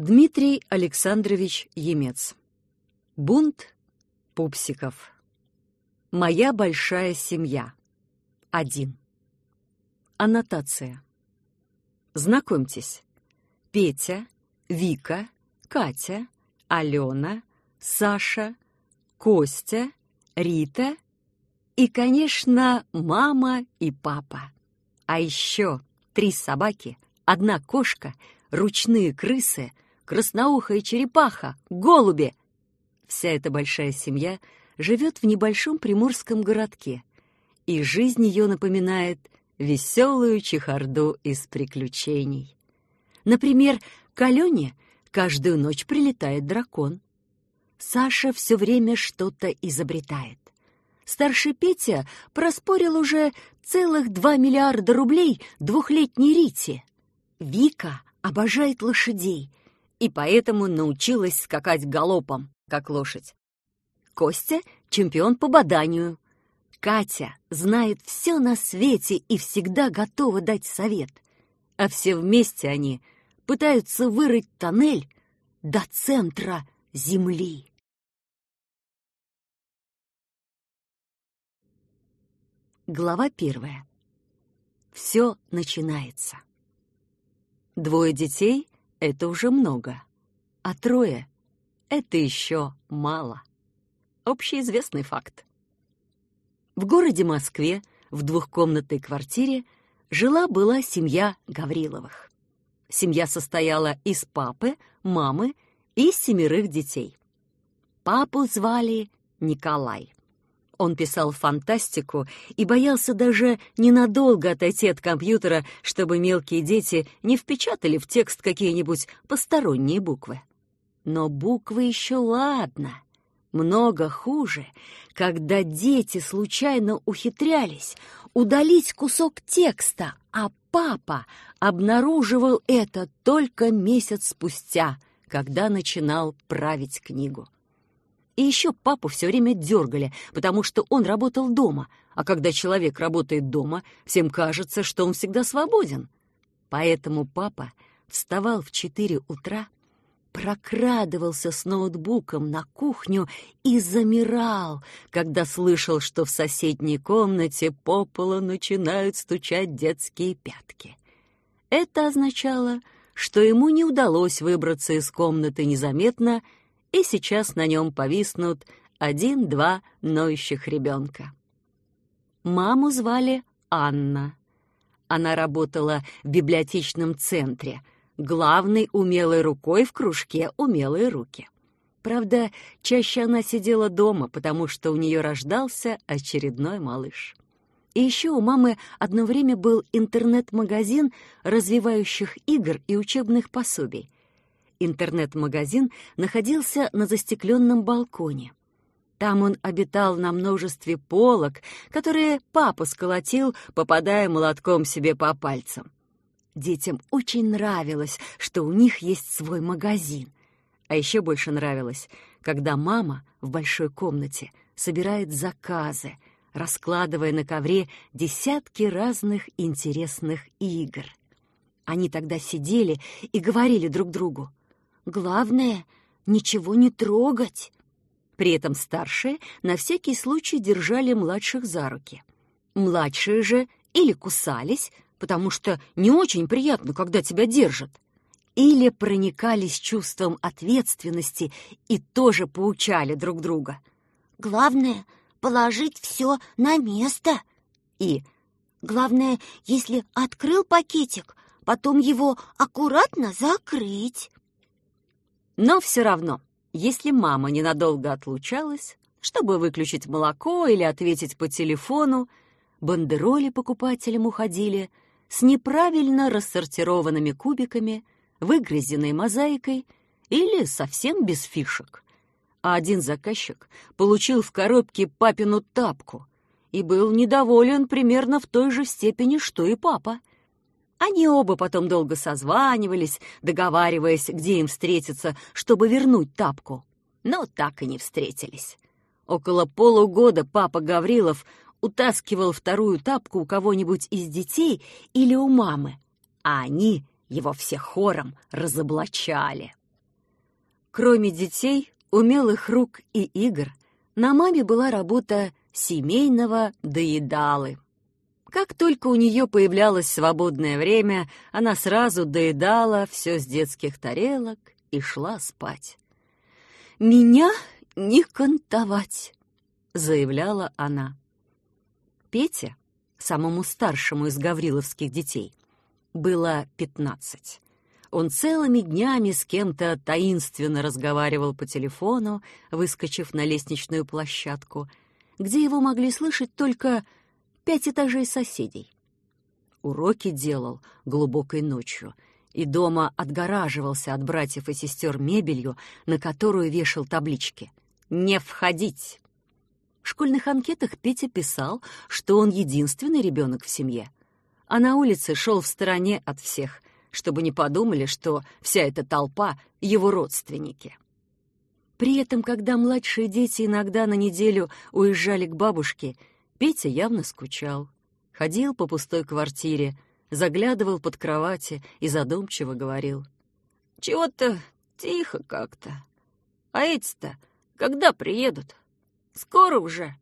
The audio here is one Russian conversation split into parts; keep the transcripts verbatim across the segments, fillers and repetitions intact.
Дмитрий Александрович Емец. Бунт пупсиков. Моя большая семья. Один. Аннотация. Знакомьтесь. Петя, Вика, Катя, Алена, Саша, Костя, Рита и, конечно, мама и папа. А еще три собаки, одна кошка, ручные крысы, красноухая черепаха, голуби. Вся эта большая семья живет в небольшом приморском городке, и жизнь ее напоминает веселую чехарду из приключений. Например, к Алене каждую ночь прилетает дракон. Саша все время что-то изобретает. Старший Петя проспорил уже целых два миллиарда рублей двухлетней Рите. Вика обожает лошадей и поэтому научилась скакать галопом, как лошадь. Костя — чемпион по баданию. Катя знает все на свете и всегда готова дать совет. А все вместе они пытаются вырыть тоннель до центра Земли. Глава первая. Все начинается. Двое детей — это уже много, а трое — это еще мало. Общеизвестный факт. В городе Москве в двухкомнатной квартире жила-была семья Гавриловых. Семья состояла из папы, мамы и семерых детей. Папу звали Николай. Он писал фантастику и боялся даже ненадолго отойти от компьютера, чтобы мелкие дети не впечатали в текст какие-нибудь посторонние буквы. Но буквы еще ладно. Много хуже, когда дети случайно ухитрялись удалить кусок текста, а папа обнаруживал это только месяц спустя, когда начинал править книгу. И еще папу все время дергали, потому что он работал дома, а когда человек работает дома, всем кажется, что он всегда свободен. Поэтому папа вставал в четыре утра, прокрадывался с ноутбуком на кухню и замирал, когда слышал, что в соседней комнате по полу начинают стучать детские пятки. Это означало, что ему не удалось выбраться из комнаты незаметно, и сейчас на нем повиснут один-два ноющих ребенка. Маму звали Анна. Она работала в библиотечном центре, главной умелой рукой в кружке «Умелые руки». Правда, чаще она сидела дома, потому что у нее рождался очередной малыш. И еще у мамы одно время был интернет-магазин развивающих игр и учебных пособий. Интернет-магазин находился на застекленном балконе. Там он обитал на множестве полок, которые папа сколотил, попадая молотком себе по пальцам. Детям очень нравилось, что у них есть свой магазин. А еще больше нравилось, когда мама в большой комнате собирает заказы, раскладывая на ковре десятки разных интересных игр. Они тогда сидели и говорили друг другу: «Главное, ничего не трогать». При этом старшие на всякий случай держали младших за руки. Младшие же или кусались, потому что не очень приятно, когда тебя держат, или проникались чувством ответственности и тоже поучали друг друга. «Главное — положить все на место». И «Главное, если открыл пакетик, потом его аккуратно закрыть». Но все равно, если мама ненадолго отлучалась, чтобы выключить молоко или ответить по телефону, бандероли покупателям уходили с неправильно рассортированными кубиками, выгрызенной мозаикой или совсем без фишек. А один заказчик получил в коробке папину тапку и был недоволен примерно в той же степени, что и папа. Они оба потом долго созванивались, договариваясь, где им встретиться, чтобы вернуть тапку. Но так и не встретились. Около полугода папа Гаврилов утаскивал вторую тапку у кого-нибудь из детей или у мамы, а они его все хором разоблачали. Кроме детей, умелых рук и игр, на маме была работа семейного доедалы. Как только у нее появлялось свободное время, она сразу доедала все с детских тарелок и шла спать. «Меня не кантовать», — заявляла она. Пете, самому старшему из гавриловских детей, было пятнадцать. Он целыми днями с кем-то таинственно разговаривал по телефону, выскочив на лестничную площадку, где его могли слышать только пять этажей соседей. Уроки делал глубокой ночью и дома отгораживался от братьев и сестер мебелью, на которую вешал таблички «Не входить». В школьных анкетах Петя писал, что он единственный ребенок в семье, а на улице шел в стороне от всех, чтобы не подумали, что вся эта толпа — его родственники. При этом, когда младшие дети иногда на неделю уезжали к бабушке, Петя явно скучал. Ходил по пустой квартире, заглядывал под кровати и задумчиво говорил: «Чего-то тихо как-то. А эти-то когда приедут? Скоро уже».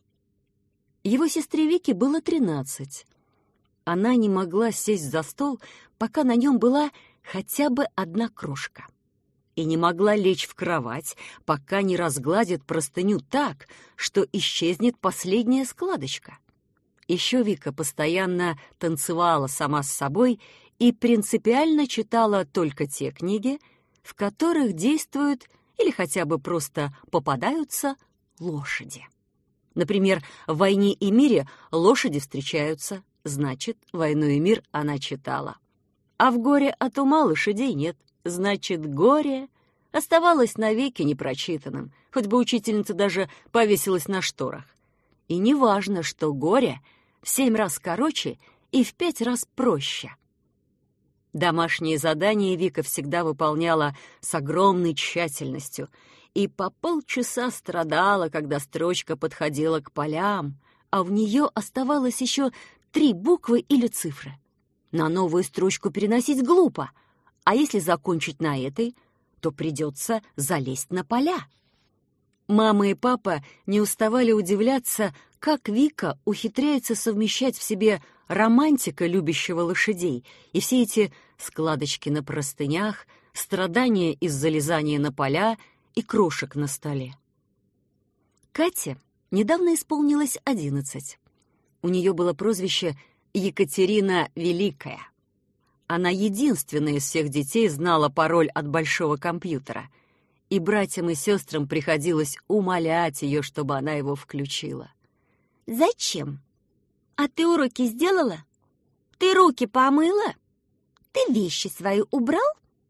Его сестре Вике было тринадцать. Она не могла сесть за стол, пока на нем была хотя бы одна крошка, и не могла лечь в кровать, пока не разгладит простыню так, что исчезнет последняя складочка. Еще Вика постоянно танцевала сама с собой и принципиально читала только те книги, в которых действуют или хотя бы просто попадаются лошади. Например, в «Войне и мире» лошади встречаются, значит, «Войну и мир» она читала. А в «Горе от ума» лошадей нет, значит, «Горе» оставалось навеки непрочитанным, хоть бы учительница даже повесилась на шторах. И не важно, что «Горе» в семь раз короче и в пять раз проще. Домашние задания Вика всегда выполняла с огромной тщательностью и по полчаса страдала, когда строчка подходила к полям, а в нее оставалось еще три буквы или цифры. На новую строчку переносить глупо, а если закончить на этой, то придется залезть на поля. Мама и папа не уставали удивляться, как Вика ухитряется совмещать в себе романтика любящего лошадей и все эти складочки на простынях, страдания из залезания на поля и крошек на столе. Кате недавно исполнилось одиннадцать. У нее было прозвище Екатерина Великая. Она единственная из всех детей знала пароль от большого компьютера, и братьям и сестрам приходилось умолять ее, чтобы она его включила. «Зачем? А ты уроки сделала? Ты руки помыла? Ты вещи свои убрал?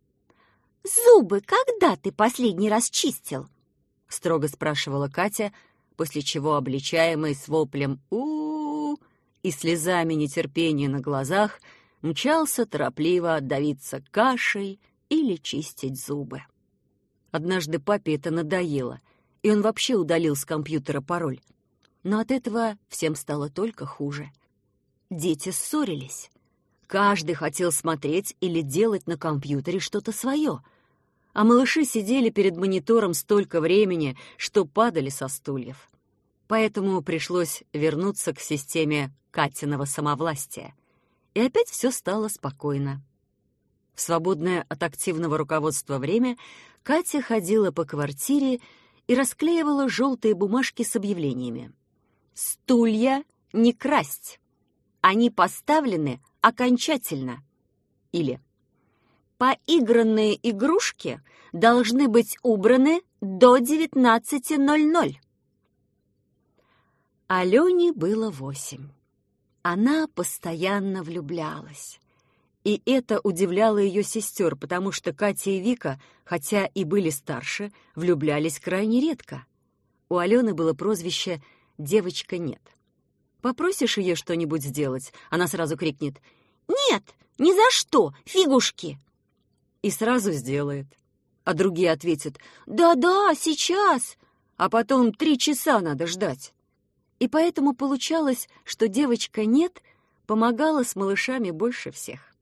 Зубы когда ты последний раз чистил?» — строго спрашивала Катя, после чего, обличаемый с воплем «у-у-у» и слезами нетерпения на глазах, мчался торопливо давиться кашей или чистить зубы. Однажды папе это надоело, и он вообще удалил с компьютера пароль. Но от этого всем стало только хуже. Дети ссорились. Каждый хотел смотреть или делать на компьютере что-то свое, а малыши сидели перед монитором столько времени, что падали со стульев. Поэтому пришлось вернуться к системе Катиного самовластия. И опять все стало спокойно. В свободное от активного руководства время Катя ходила по квартире и расклеивала желтые бумажки с объявлениями. «Стулья не красть. Они поставлены окончательно». Или «Поигранные игрушки должны быть убраны до девятнадцати ноль-ноль». Алене было восемь. Она постоянно влюблялась. И это удивляло ее сестер, потому что Катя и Вика, хотя и были старше, влюблялись крайне редко. У Алены было прозвище «девочка нет». Попросишь ее что-нибудь сделать, она сразу крикнет «Нет, ни за что, фигушки!» и сразу сделает. А другие ответят «Да-да, сейчас!» а потом три часа надо ждать. И поэтому получалось, что девочка нет помогала с малышами больше всех.